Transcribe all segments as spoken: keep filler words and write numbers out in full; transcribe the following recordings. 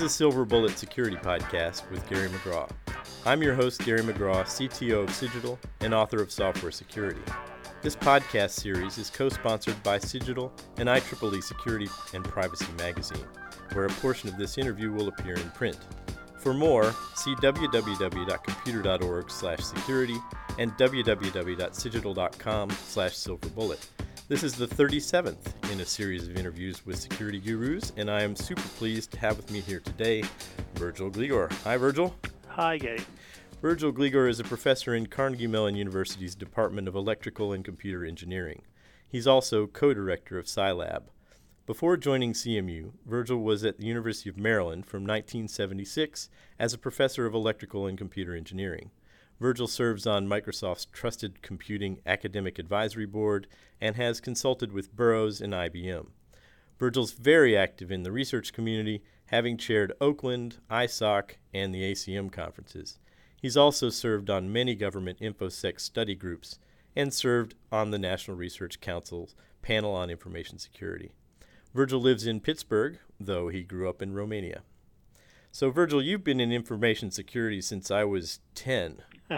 the Silver Bullet Security Podcast with Gary McGraw. I'm your host, Gary McGraw, C T O of Cigital and author of Software Security. This podcast series is co-sponsored by Cigital and I triple E Security and Privacy Magazine, where a portion of this interview will appear in print. For more, see w w w dot computer dot org slash security and w w w dot cigital dot com slash silverbullet. This is the thirty-seventh in a series of interviews with security gurus, and I am super pleased to have with me here today Virgil Gligor. Hi, Virgil. Hi, Gary. Virgil Gligor is a professor in Carnegie Mellon University's Department of Electrical and Computer Engineering. He's also co-director of Scilab. Before joining C M U, Virgil was at the University of Maryland from nineteen seventy-six as a professor of electrical and computer engineering. Virgil serves on Microsoft's Trusted Computing Academic Advisory Board and has consulted with Burroughs and I B M. Virgil's very active in the research community, having chaired Oakland, I SOC, and the A C M conferences. He's also served on many government InfoSec study groups and served on the National Research Council's panel on information security. Virgil lives in Pittsburgh, though he grew up in Romania. So, Virgil, you've been in information security since I was ten.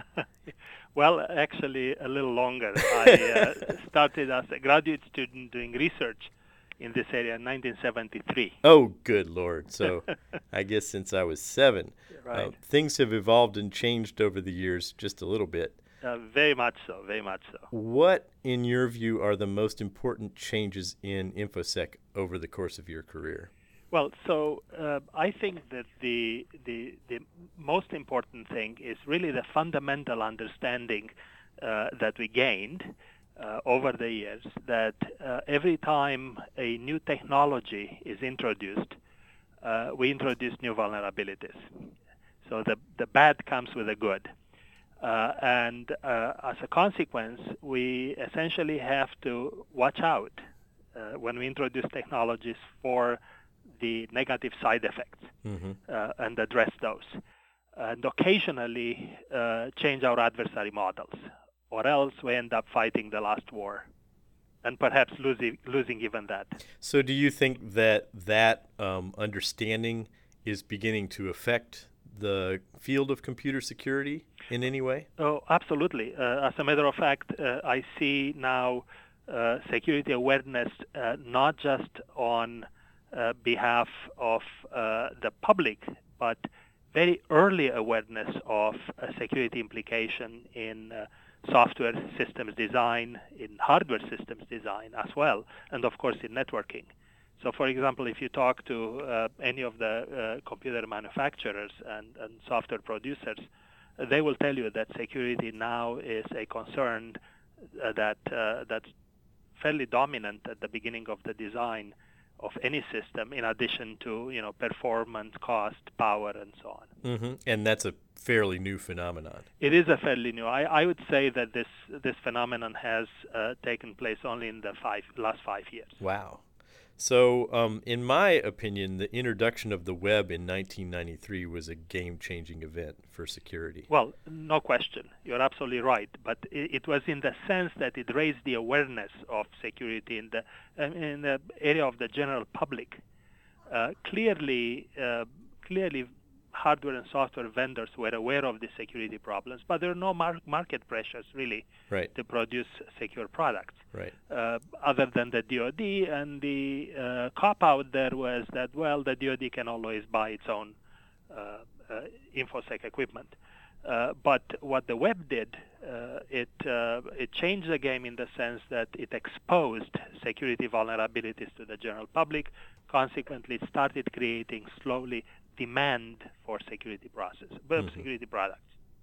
Well, actually, a little longer. I uh, started as a graduate student doing research in this area in nineteen seventy-three. Oh, good Lord. So, I guess since I was seven. Right. Uh, things have evolved and changed over the years just a little bit. Uh, very much so, very much so. What, in your view, are the most important changes in InfoSec over the course of your career? Well, so uh, I think that the, the the most important thing is really the fundamental understanding uh, that we gained uh, over the years that uh, every time a new technology is introduced, uh, we introduce new vulnerabilities. So the, the bad comes with the good. Uh, and uh, as a consequence, we essentially have to watch out uh, when we introduce technologies for the negative side effects mm-hmm. uh, and address those. And occasionally uh, change our adversary models, or else we end up fighting the last war and perhaps losing, losing even that. So do you think that that um, understanding is beginning to affect the field of computer security in any way? Oh, absolutely. Uh, as a matter of fact, uh, I see now uh, security awareness uh, not just on uh, behalf of uh, the public, but very early awareness of uh, security implication in uh, software systems design, in hardware systems design as well, and of course in networking. So, for example, if you talk to uh, any of the uh, computer manufacturers and, and software producers, uh, they will tell you that security now is a concern uh, that uh, that's fairly dominant at the beginning of the design of any system, in addition to you know performance, cost, power, and so on. Mm-hmm. And that's a fairly new phenomenon. It is a fairly new. I, I would say that this this phenomenon has uh, taken place only in the five last five years. Wow. So, um, in my opinion, the introduction of the web in nineteen ninety-three was a game-changing event for security. Well, no question. You're absolutely right. But it, it was in the sense that it raised the awareness of security in the um, in the area of the general public. Uh, clearly, uh, clearly, hardware and software vendors were aware of the security problems, but there are no mar- market pressures really right. to produce secure products. Right. Uh, other than the D O D, and the uh, cop-out there was that, well, the D O D can always buy its own uh, uh, InfoSec equipment. Uh, but what the web did, uh, it uh, it changed the game in the sense that it exposed security vulnerabilities to the general public. Consequently, it started creating slowly demand for security process, mm-hmm. security products.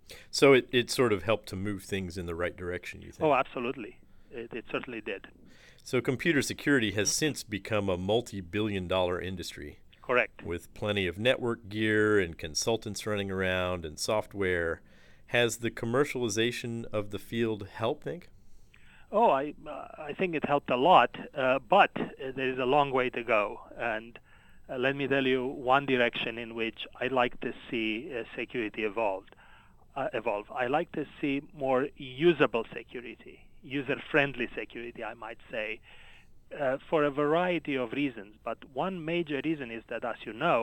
So it, it sort of helped to move things in the right direction, you think? Oh, absolutely. It, it certainly did. So computer security has since become a multi-billion dollar industry. Correct. With plenty of network gear and consultants running around and software. Has the commercialization of the field helped, think? Oh, I uh, I think it helped a lot, uh, but there is a long way to go. And uh, let me tell you one direction in which I like to see uh, security evolved. Uh, evolve. I like to see more usable security, user-friendly security, I might say, uh, for a variety of reasons. But one major reason is that, as you know,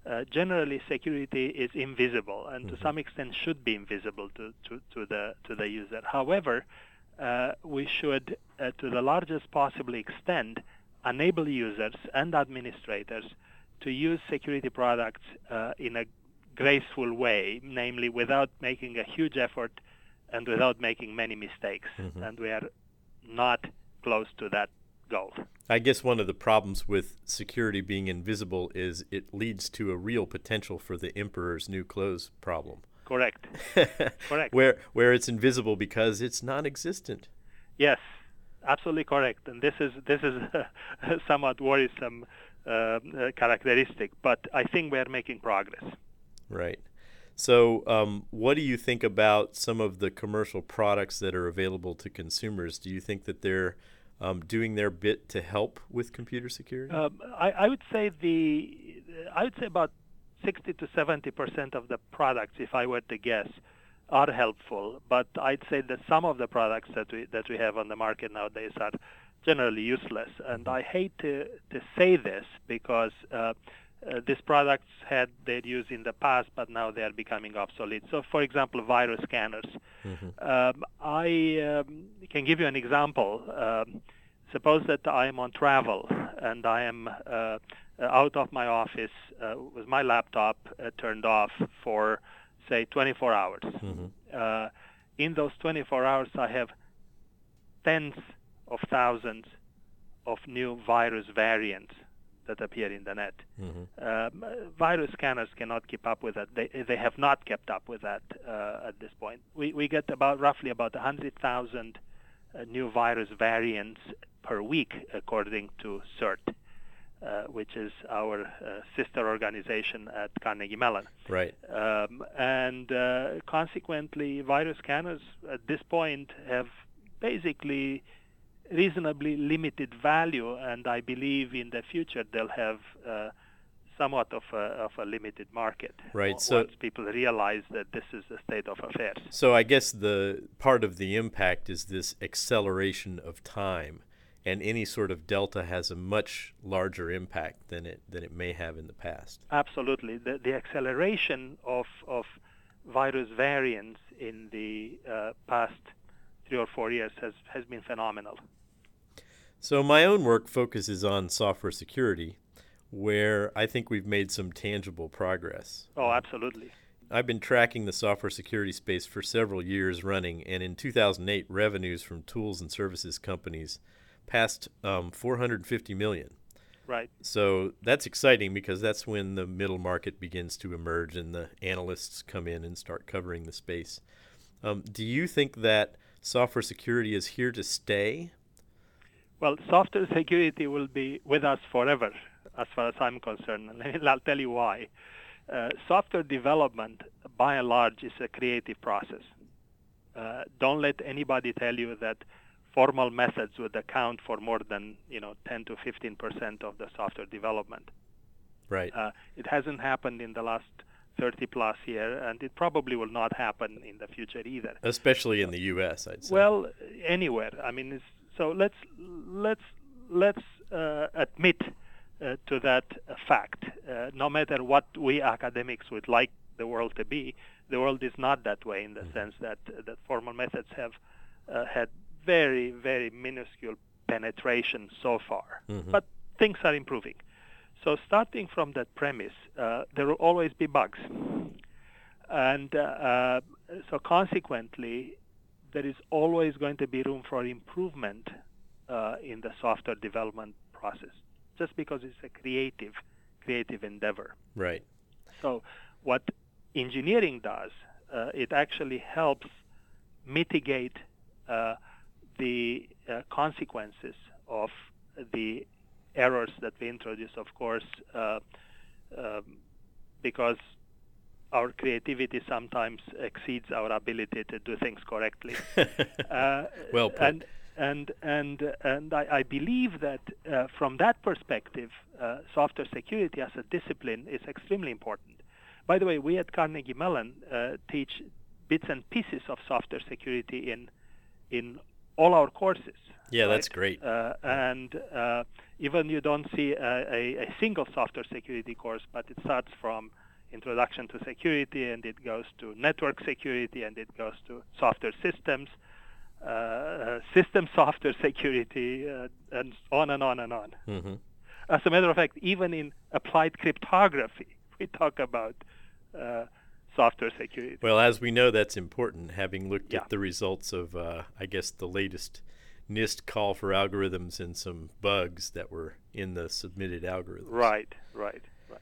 uh, generally security is invisible and Mm-hmm. to some extent should be invisible to, to, to the to the user. However, uh, we should, uh, to the largest possible extent, enable users and administrators to use security products uh, in a graceful way, namely without making a huge effort and without making many mistakes. Mm-hmm. And we are not close to that goal. I guess one of the problems with security being invisible is it leads to a real potential for the emperor's new clothes problem. Correct. Correct. Where where it's invisible because it's non-existent. Yes, absolutely correct. And this is this is a somewhat worrisome uh, uh, characteristic, but I think we are making progress. Right. So um, what do you think about some of the commercial products that are available to consumers? Do you think that they're um, doing their bit to help with computer security? Um, I, I would say the I would say about sixty to seventy percent of the products, if I were to guess, are helpful. But I'd say that some of the products that we that we have on the market nowadays are generally useless. And I hate to to say this because uh, uh, these products had their use in the past, but now they are becoming obsolete. So, for example, virus scanners. Mm-hmm. Um, I um, can give you an example. Um, suppose that I am on travel and I am uh, out of my office uh, with my laptop uh, turned off for, say, twenty-four hours. Mm-hmm. Uh, in those twenty-four hours, I have tens of thousands of new virus variants that appear in the net. Mm-hmm. Um, virus scanners cannot keep up with that. They they have not kept up with that uh, at this point. We we get about roughly about one hundred thousand uh, new virus variants per week, according to CERT, uh, which is our uh, sister organization at Carnegie Mellon. Right. Um, and uh, consequently, virus scanners at this point have basically reasonably limited value, and I believe in the future they'll have uh, somewhat of a, of a limited market. Right. Once So people realize that this is the state of affairs. So I guess the part of the impact is this acceleration of time, and any sort of delta has a much larger impact than it than it may have in the past. Absolutely, the the acceleration of of virus variants in the uh, past three or four years has has been phenomenal. So my own work focuses on software security, where I think we've made some tangible progress. Oh, absolutely. I've been tracking the software security space for several years running, and in two thousand eight, revenues from tools and services companies passed um, four hundred fifty million dollars. Right. So that's exciting because that's when the middle market begins to emerge and the analysts come in and start covering the space. Um, do you think that software security is here to stay? Well, software security will be with us forever, as far as I'm concerned, and I'll tell you why. Uh, software development, by and large, is a creative process. Uh, don't let anybody tell you that formal methods would account for more than you know ten to fifteen percent of the software development. Right. Uh, it hasn't happened in the last thirty plus years, and it probably will not happen in the future either. Especially in the U S, I'd say. Well, anywhere. I mean, it's, so let's let's let's uh, admit uh, to that uh, fact. Uh, no matter what we academics would like the world to be, the world is not that way in the mm-hmm. sense that uh, that formal methods have uh, had very very minuscule penetration so far, mm-hmm. but things are improving. So starting from that premise, uh, there will always be bugs, and uh, uh, so consequently, there is always going to be room for improvement uh, in the software development process, just because it's a creative, creative endeavor. Right. So what engineering does, uh, it actually helps mitigate uh, the uh, consequences of the errors that we introduce, of course, uh, um, because our creativity sometimes exceeds our ability to do things correctly. uh, well put. And and and and I, I believe that uh, from that perspective, uh, software security as a discipline is extremely important. By the way, we at Carnegie Mellon uh, teach bits and pieces of software security in in all our courses. Yeah, right? that's great. Uh, and uh, even you don't see a, a, a single software security course, but it starts from introduction to security, and it goes to network security, and it goes to software systems, uh, uh, system software security, uh, and on and on and on. Mm-hmm. As a matter of fact, even in applied cryptography, we talk about uh, software security. Well, as we know, that's important, having looked Yeah. at the results of, uh, I guess, the latest NIST call for algorithms and some bugs that were in the submitted algorithms. Right, right, right.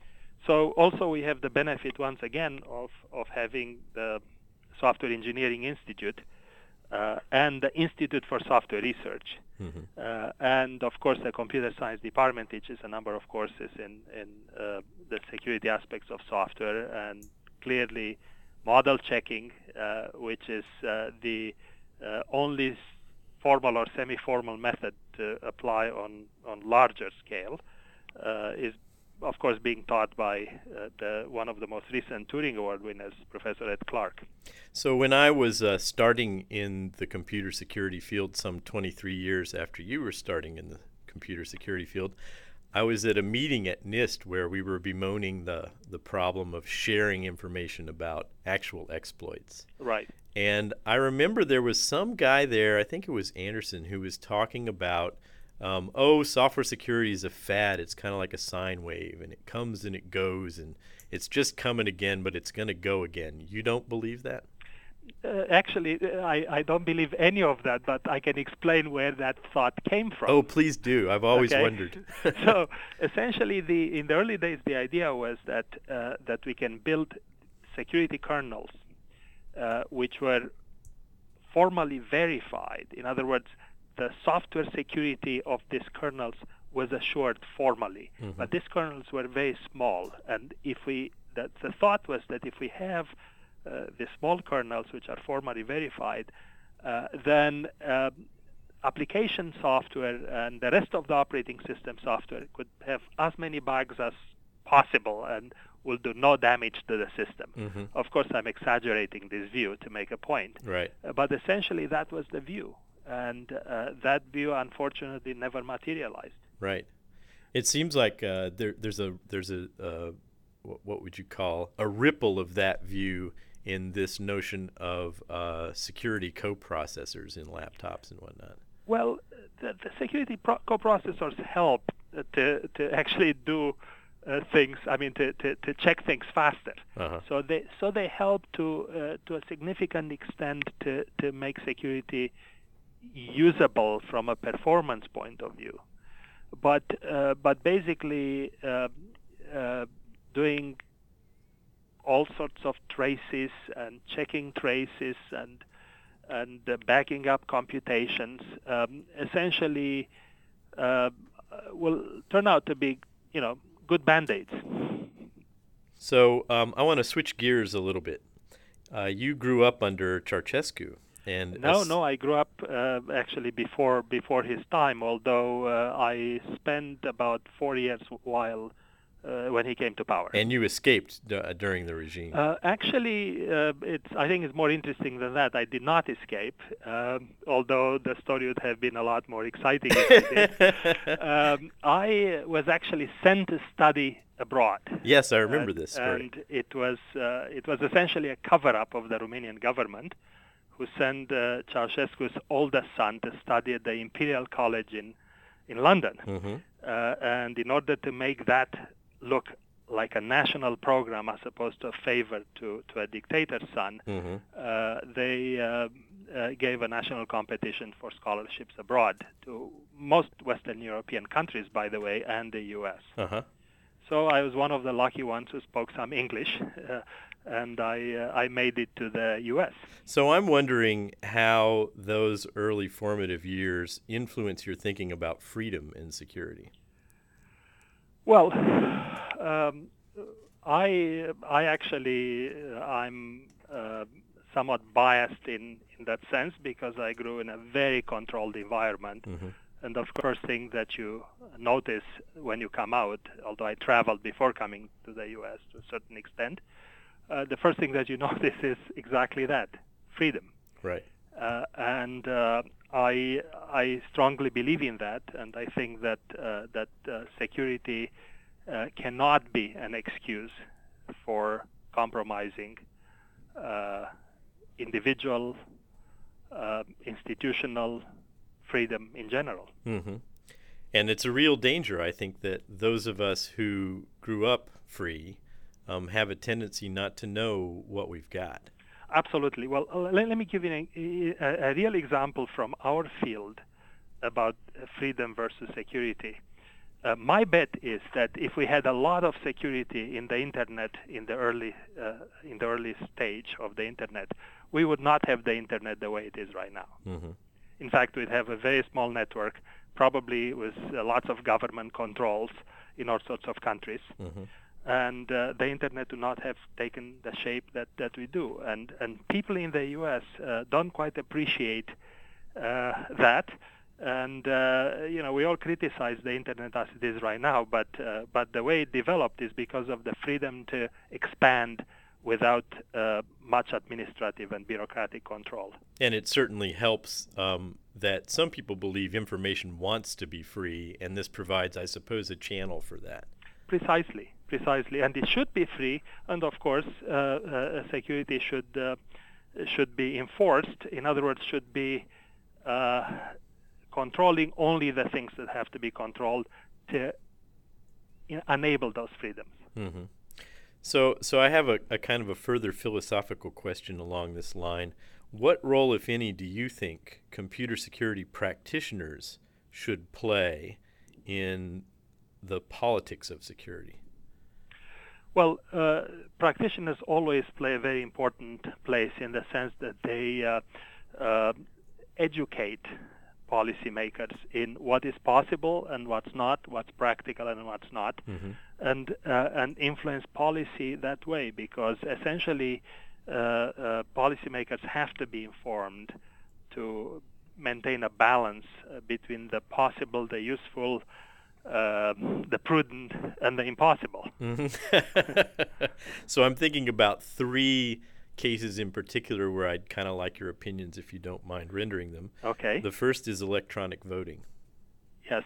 So also we have the benefit, once again, of, of having the Software Engineering Institute uh, and the Institute for Software Research. Mm-hmm. Uh, and, of course, the Computer Science Department teaches a number of courses in, in uh, the security aspects of software, and clearly model checking, uh, which is uh, the uh, only formal or semi-formal method to apply on, on larger scale, uh, is, of course, being taught by uh, the, one of the most recent Turing Award winners, Professor Ed Clark. So when I was uh, starting in the computer security field some twenty-three years after you were starting in the computer security field, I was at a meeting at NIST where we were bemoaning the, the problem of sharing information about actual exploits. Right. And I remember there was some guy there, I think it was Anderson, who was talking about, um, oh, software security is a fad. It's kind of like a sine wave, and it comes and it goes, and it's just coming again, but it's going to go again. You don't believe that? Uh, actually, I, I don't believe any of that, but I can explain where that thought came from. Oh, please do. I've always okay? wondered. So essentially, the in the early days, the idea was that uh, that we can build security kernels uh, which were formally verified. In other words, the software security of these kernels was assured formally. Mm-hmm. But these kernels were very small, and if we that the thought was that if we have Uh, the small kernels, which are formally verified, uh, then uh, application software and the rest of the operating system software could have as many bugs as possible and will do no damage to the system. Mm-hmm. Of course, I'm exaggerating this view to make a point. Right. Uh, but essentially, that was the view. And uh, that view, unfortunately, never materialized. Right. It seems like uh, there, there's a, there's a uh, what, what would you call, a ripple of that view in this notion of uh, security coprocessors in laptops and whatnot. Well, the, the security pro- coprocessors help uh, to to actually do uh, things. I mean, to, to, to check things faster. Uh-huh. So they so they help to uh, to a significant extent to, to make security usable from a performance point of view. But uh, but basically, uh, uh, doing all sorts of traces and checking traces and and uh, backing up computations um, essentially uh, will turn out to be, you know, good band-aids. So um, I want to switch gears a little bit. Uh, you grew up under Ceausescu, and no, as- no, I grew up uh, actually before before his time. Although uh, I spent about four years while uh, when he came to power. And you escaped d- uh, during the regime. Uh, actually, uh, it's I think it's more interesting than that. I did not escape, um, although the story would have been a lot more exciting if I did. um, I was actually sent to study abroad. Yes, I remember and, this story. And it was uh, it was essentially a cover-up of the Romanian government, who sent uh, Ceausescu's oldest son to study at the Imperial College in in London. Mm-hmm. Uh, and in order to make that look like a national program as opposed to a favor to, to a dictator's son, Mm-hmm. uh, they uh, uh, gave a national competition for scholarships abroad to most Western European countries, by the way, and the U S. Uh-huh. So I was one of the lucky ones who spoke some English, uh, and I uh, I made it to the U S. So I'm wondering how those early formative years influence your thinking about freedom and security. Well, um, I I actually uh, I'm uh, somewhat biased in, in that sense because I grew in a very controlled environment. Mm-hmm. And the first thing that you notice when you come out, although I traveled before coming to the U S to a certain extent, uh, the first thing that you notice is exactly that, freedom. Right. Uh, and uh, I I strongly believe in that, and I think that uh, that uh, security uh, cannot be an excuse for compromising uh, individual, uh, institutional freedom in general. Mm-hmm. And it's a real danger, I think, that those of us who grew up free um, have a tendency not to know what we've got. Absolutely. Well, uh, let, let me give you a, a, a real example from our field about freedom versus security. Uh, my bet is that if we had a lot of security in the internet in the early uh, in the early stage of the internet, we would not have the internet the way it is right now. Mm-hmm. In fact, we'd have a very small network, probably with uh, lots of government controls in all sorts of countries. Mm-hmm. And uh, the internet do not have taken the shape that, that we do. And and people in the U S uh, don't quite appreciate uh, that. And uh, you know, we all criticize the internet as it is right now, but uh, but the way it developed is because of the freedom to expand without uh, much administrative and bureaucratic control. And it certainly helps um, that some people believe information wants to be free, and this provides, I suppose, a channel for that. Precisely, precisely, and it should be free. And of course, uh, uh, security should uh, should be enforced. In other words, should be uh, controlling only the things that have to be controlled to enable those freedoms. Mm-hmm. So, so I have a, a kind of a further philosophical question along this line. What role, if any, do you think computer security practitioners should play in the politics of security? Well, uh, practitioners always play a very important place in the sense that they uh, uh, educate policymakers in what is possible and what's not, what's practical and what's not, mm-hmm. and uh, and influence policy that way, because essentially uh, uh, policymakers have to be informed to maintain a balance uh, between the possible, the useful, uh, the prudent, and the impossible. Mm-hmm. So I'm thinking about three cases in particular where I'd kind of like your opinions, if you don't mind rendering them. Okay. The first is electronic voting. Yes.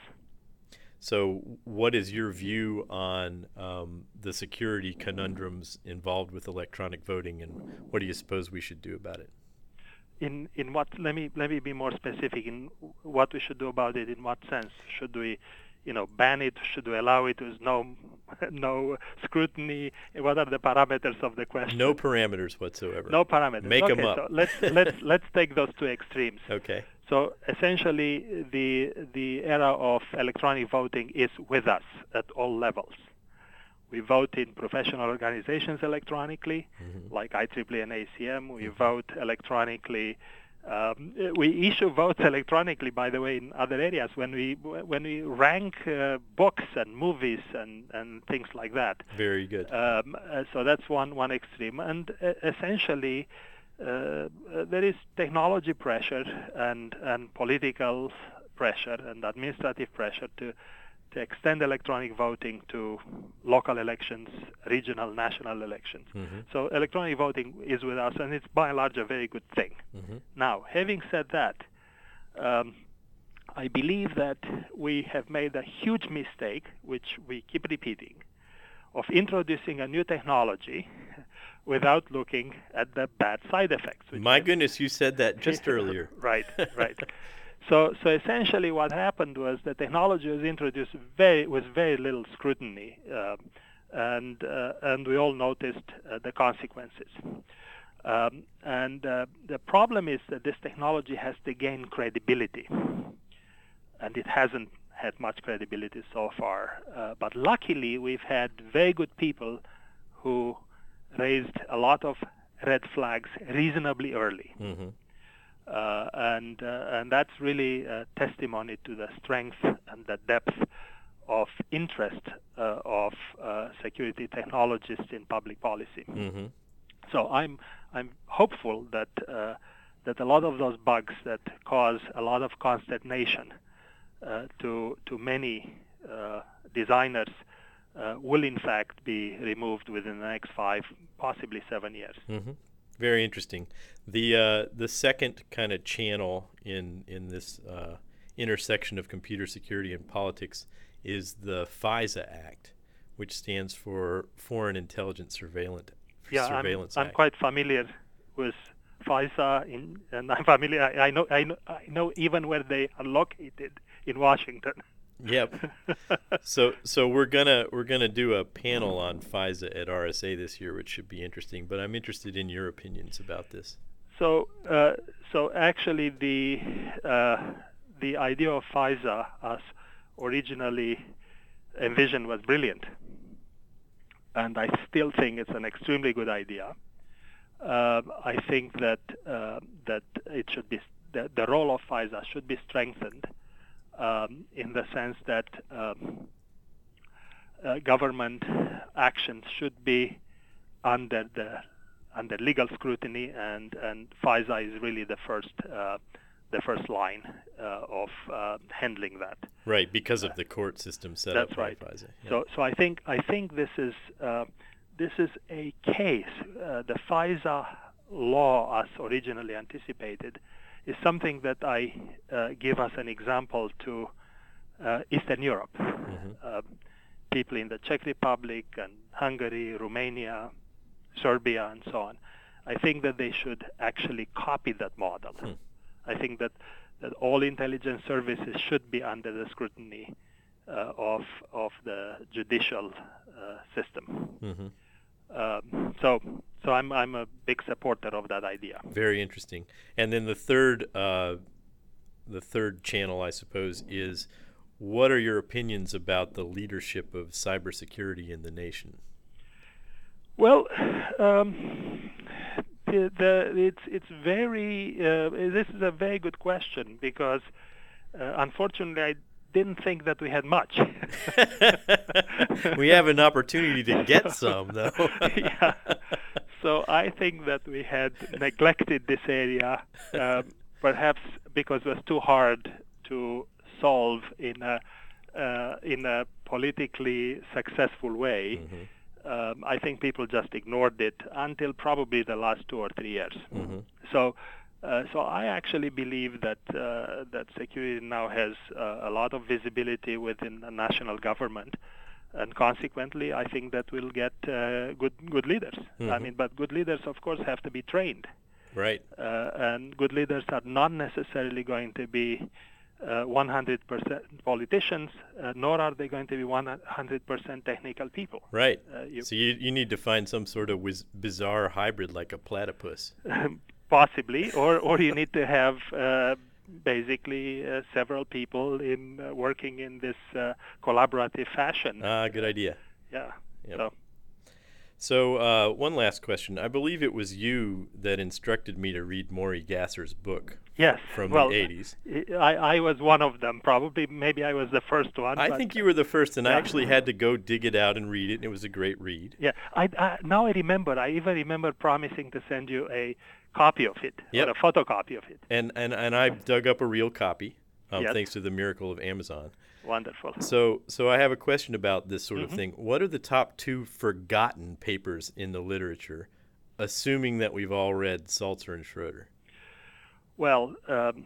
So what is your view on um, the security conundrums involved with electronic voting, and what do you suppose we should do about it? In in what? Let me let me be more specific. In what we should do about it. In what sense? Should we, you know, ban it? Should we allow it with no no scrutiny? What are the parameters of the question? No parameters whatsoever. No parameters. Make okay, them up. So let's let's let's take those two extremes. Okay. So essentially, the the era of electronic voting is with us at all levels. We vote in professional organizations electronically, mm-hmm. like I triple E and A C M. We mm-hmm. vote electronically. Um, we issue votes electronically, by the way, in other areas when we when we rank uh, books and movies and, and things like that. Very good. Um, uh, so that's one one extreme, and uh, essentially uh, uh, there is technology pressure and and political pressure and administrative pressure to to extend electronic voting to local elections, regional, national elections. Mm-hmm. So electronic voting is with us, and it's by and large a very good thing. Mm-hmm. Now, having said that, um, I believe that we have made a huge mistake, which we keep repeating, of introducing a new technology without looking at the bad side effects. My goodness, you said that just earlier. Right, right. So, so essentially, what happened was the technology was introduced very with very little scrutiny, uh, and uh, and we all noticed uh, the consequences. Um, and uh, the problem is that this technology has to gain credibility, and it hasn't had much credibility so far. Uh, but luckily, we've had very good people who raised a lot of red flags reasonably early. Mm-hmm. Uh, and uh, and that's really a testimony to the strength and the depth of interest uh, of uh, security technologists in public policy. Mm-hmm. So I'm I'm hopeful that uh, that a lot of those bugs that cause a lot of consternation uh, to to many uh, designers uh, will in fact be removed within the next five, possibly seven years. Mm-hmm. Very interesting. The uh, the second kind of channel in in this uh, intersection of computer security and politics is the FISA Act, which stands for Foreign Intelligence Surveillance Yeah, Surveillance I'm, Act. I'm quite familiar with FISA, in, and I'm familiar. I, I know, I know, I know even where they are located in Washington. Yep. So so we're gonna we're gonna do a panel on FISA at R S A this year, which should be interesting. But I'm interested in your opinions about this. So uh, so actually the uh, the idea of FISA as originally envisioned was brilliant, and I still think it's an extremely good idea. Uh, I think that uh, that it should be the, the role of FISA should be strengthened. Um, in the sense that um, uh, government actions should be under the under legal scrutiny, and, and FISA is really the first uh, the first line uh, of uh, handling that. Right, because of the court system set That's up by right. FISA. Yeah. So so I think I think this is uh, this is a case. Uh, the FISA law, as originally anticipated, is something that I uh, give as an example to uh, Eastern Europe. Mm-hmm. Uh, people in the Czech Republic and Hungary, Romania, Serbia, and so on. I think that they should actually copy that model. Hmm. I think that, that all intelligence services should be under the scrutiny uh, of of the judicial uh, system. Mm-hmm. Um, so, so I'm I'm a big supporter of that idea. Very interesting. And then the third, uh, the third channel, I suppose, is what are your opinions about the leadership of cybersecurity in the nation? Well, um, the, the it's it's very uh, this is a very good question because uh, unfortunately I didn't think that we had much. We have an opportunity to get some, though. Yeah. So I think that we had neglected this area, uh, perhaps because it was too hard to solve in a uh, in a politically successful way. Mm-hmm. Um, I think people just ignored it until probably the last two or three years. Mm-hmm. So. Uh, so I actually believe that uh, that security now has uh, a lot of visibility within the national government, and consequently, I think that we'll get uh, good good leaders. Mm-hmm. I mean, but good leaders, of course, have to be trained. Right. Uh, and good leaders are not necessarily going to be uh, one hundred percent politicians, uh, nor are they going to be one hundred percent technical people. Right. Uh, you so you you need to find some sort of wiz- bizarre hybrid like a platypus. Possibly, or, or you need to have uh, basically uh, several people in uh, working in this uh, collaborative fashion. Ah, good idea. Yeah. Yep. So, so uh, one last question. I believe it was you that instructed me to read Maury Gasser's book. Yes. From well, the eighties. I, I was one of them. Probably, maybe I was the first one. I think you were the first, and yeah. I actually had to go dig it out and read it, and it was a great read. Yeah. I, I now I remember. I even remember promising to send you a copy of it, yep. or a photocopy of it. And and and I dug up a real copy, um, yes. thanks to the miracle of Amazon. Wonderful. So so I have a question about this sort mm-hmm. of thing. What are the top two forgotten papers in the literature, assuming that we've all read Salzer and Schroeder? Well, um,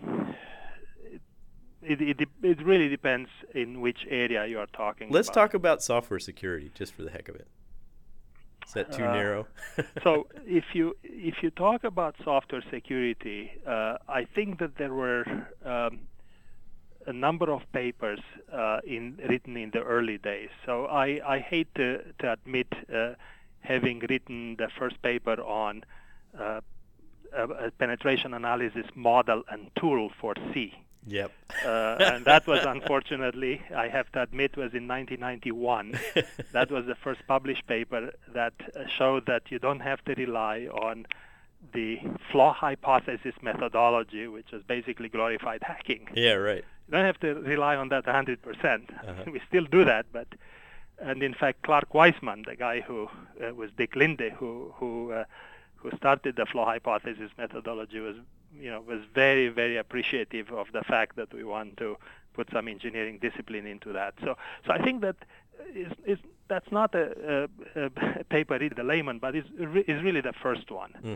it, it it really depends in which area you are talking Let's about. talk about software security, just for the heck of it. Is that too uh, narrow? So if you if you talk about software security, uh, I think that there were um, a number of papers uh, in written in the early days. So I, I hate to, to admit uh, having written the first paper on uh, a, a penetration analysis model and tool for C. Yep. uh, and that was, unfortunately, I have to admit, was in nineteen ninety-one. That was the first published paper that uh, showed that you don't have to rely on the flaw hypothesis methodology, which is basically glorified hacking. Yeah, right. You don't have to rely on that one hundred percent. Uh-huh. We still do that, but and in fact, Clark Weissman, the guy who uh, was Dick Linde, who who uh, who started the flaw hypothesis methodology, was you know was very very appreciative of the fact that we want to put some engineering discipline into that. So so I think that is is that's not a, a, a paper read the layman, but is is really the first one. Mm-hmm.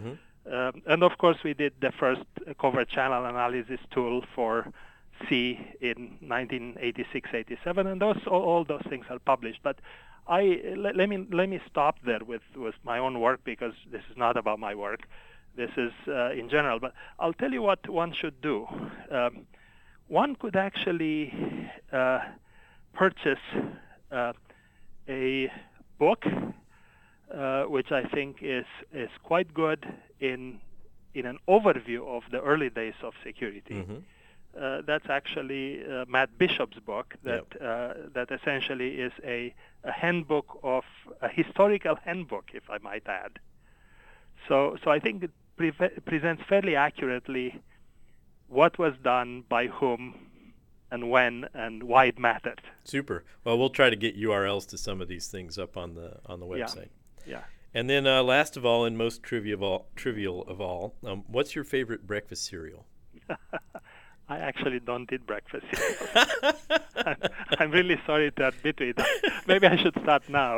Um, and of course, we did the first covert channel analysis tool for C in nineteen eighty-six eighty-seven, and those all, all those things are published. But I let, let me let me stop there with, with my own work, because this is not about my work. This is uh, in general. But I'll tell you what one should do. Um, one could actually uh, purchase uh, a book, uh, which I think is is quite good in in an overview of the early days of security. Mm-hmm. Uh, that's actually uh, Matt Bishop's book that Yep. uh, that essentially is a, a handbook of a historical handbook, if I might add. So so I think it pre- presents fairly accurately what was done by whom and when and why it mattered. Super. Well, we'll try to get U R Ls to some of these things up on the on the website. Yeah. yeah. And then uh, last of all, and most trivial of all, trivial of all, um, what's your favorite breakfast cereal? I actually don't eat breakfast cereal. I'm, I'm really sorry to admit to it. Maybe I should start now.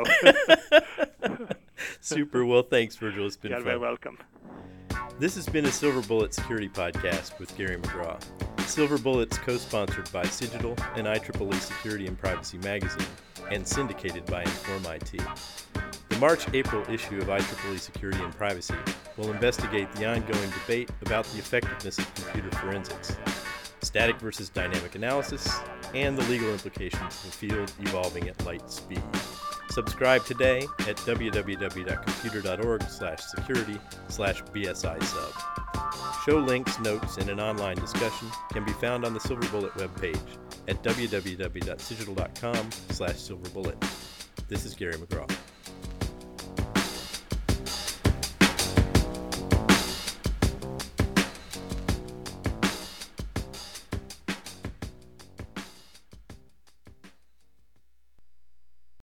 Super. Well, thanks, Virgil. It's been You're fun. very welcome. This has been a Silver Bullet Security Podcast with Gary McGraw. Silver Bullet's co-sponsored by Cigital and I triple E Security and Privacy Magazine, and syndicated by Inform I T. The March-April issue of I triple E Security and Privacy will investigate the ongoing debate about the effectiveness of computer forensics, static versus dynamic analysis, and the legal implications of a field evolving at light speed. Subscribe today at www.computer.org slash security slash BSI sub. Show links, notes, and an online discussion can be found on the Silver Bullet webpage at www.cigital.com slash silverbullet. This is Gary McGraw.